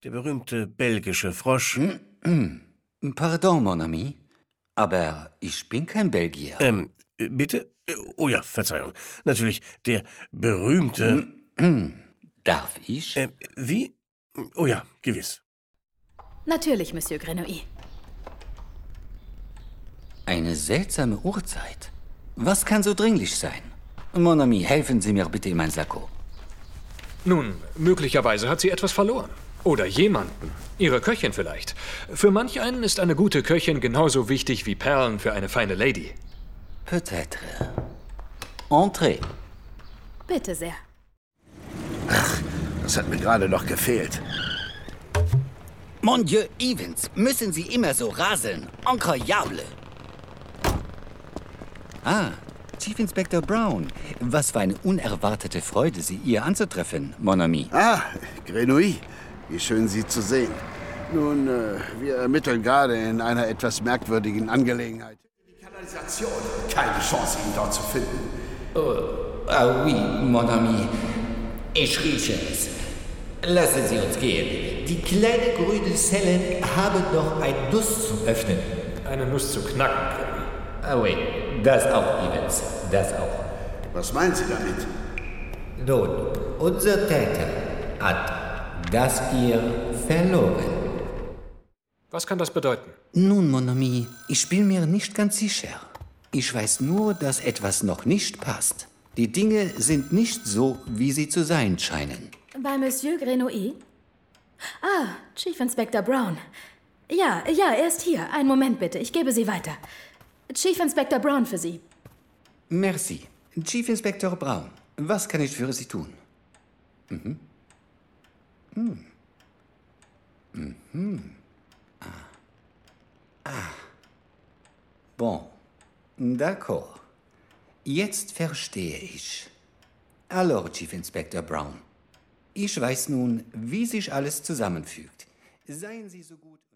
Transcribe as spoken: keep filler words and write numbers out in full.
Der berühmte belgische Frosch. Pardon, mon ami, aber ich bin kein Belgier. Ähm, bitte? Oh ja, Verzeihung. Natürlich, der berühmte... Darf ich? Ähm, wie? Oh ja, gewiss. Natürlich, Monsieur Grenouille. Eine seltsame Uhrzeit. Was kann so dringlich sein? Mon ami, helfen Sie mir bitte in mein Sakko. Nun, möglicherweise hat sie etwas verloren. Oder jemanden. Ihre Köchin vielleicht. Für manch einen ist eine gute Köchin genauso wichtig wie Perlen für eine feine Lady. Peut-être. Entrez. Bitte sehr. Ach, das hat mir gerade noch gefehlt. Mon Dieu, Evans, müssen Sie immer so raseln? Incroyable. Ah, Chief Inspector Brown. Was für eine unerwartete Freude, Sie hier anzutreffen, mon ami. Ah, Grenouille. Wie schön, Sie zu sehen. Nun, äh, wir ermitteln gerade in einer etwas merkwürdigen Angelegenheit. Die Kanalisation. Keine Chance, ihn dort zu finden. Oh, ah oui, mon ami. Ich rieche es. Lassen Sie uns gehen. Die kleine grüne Zelle haben noch ein Nuss zum Öffnen. Eine Nuss zu knacken. Ah oui, das auch, Evans. Das auch. Was meinen Sie damit? Nun, unser Täter hat das hier verloren. Was kann das bedeuten? Nun, mon ami, ich bin mir nicht ganz sicher. Ich weiß nur, dass etwas noch nicht passt. Die Dinge sind nicht so, wie sie zu sein scheinen. Bei Monsieur Grenouille? Ah, Chief Inspector Brown. Ja, ja, er ist hier. Einen Moment bitte, ich gebe Sie weiter. Chief Inspector Brown für Sie. Merci. Chief Inspector Brown, was kann ich für Sie tun? Mhm. Hm. Mhm. Ah. Ah. Bon. D'accord. Jetzt verstehe ich. Alors, Chief Inspector Brown. Ich weiß nun, wie sich alles zusammenfügt. Seien Sie so gut...